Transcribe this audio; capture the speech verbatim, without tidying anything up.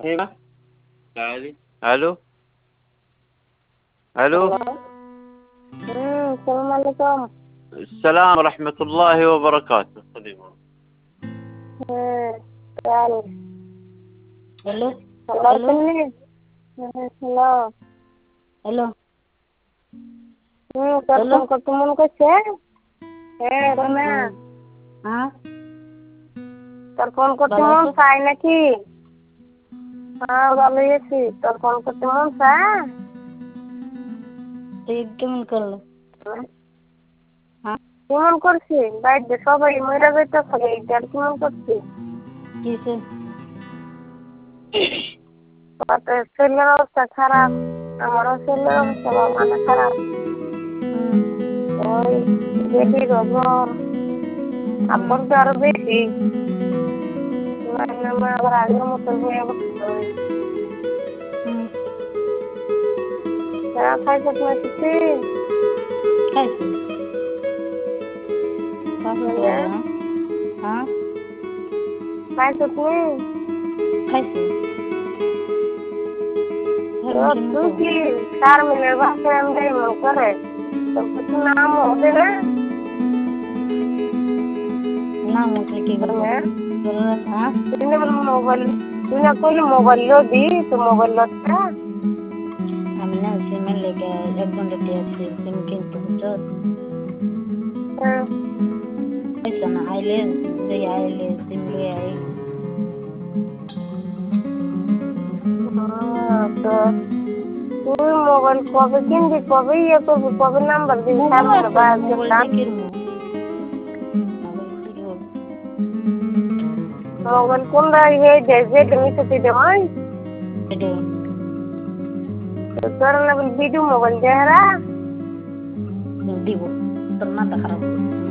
الو الو امم السلام عليكم. السلام ورحمة الله وبركاته. امم تعالي. Hello hello hello सुनिए। Hello hello hmm তোর hello phone করতে মন করছে? হ্যাঁ রমা, हाँ তোর ফোন করতে ভালো মন আছো? চায় নাকি? হ্যাঁ ভালোই আছি। তোর ফোন করতে মন চায়? তুই কেমন করলো? हाँ কেমন করছি? বাড়িতে সবাই মরে যেতে থাকে, এইটার কেমন করছি? किसे তোর শরীরের অবস্থা খারাপ, আমারও শরীরের অবস্থা মানে খারাপ। हम्म ওই বেশি জ্বর, আব্বুর তো আরো বেশি। মানে আমার আবার আগের মতো হয়ে গেছে। हम्म চা খাইছো না কিছু? कैसे कैसे तो হ্যাঁ हाँ हाँ খাইছো তুমি? कैसे घर তো में सुन তুই तो কি চার মিনিটের বাসায় আমি যাই মন করে তোর কিছু নাম হবে না? ना मुझे की करबो হ্যাঁ बोलो हाँ তুই না বলে মোবাইল, তুই না কইলি মোবাইল লো দি, তো মোবাইল লোটা আমি না সিম লেগে এক ঘন্টা দিয়ে আছি সিম কিনতে বুঝছো পয়সা না আইলে যে আইলে সিম লয়ে আই তো তুই মোবাইল কবে কিনবি, কবে ইয়ে করবি, কবে নাম্বার দিবি? চার মোবাইল মিনিট আছে বাদ মোবাইল দিলাম। দিয়ে কিনবো মোবাইল থেকে হবে মোবাইল কোনটা ইয়ে যে যে তুমি সেটি দেওয়াই এটা তোর না ভিডিও মোবাইল দেহরা দিব তোর মাথা খারাপ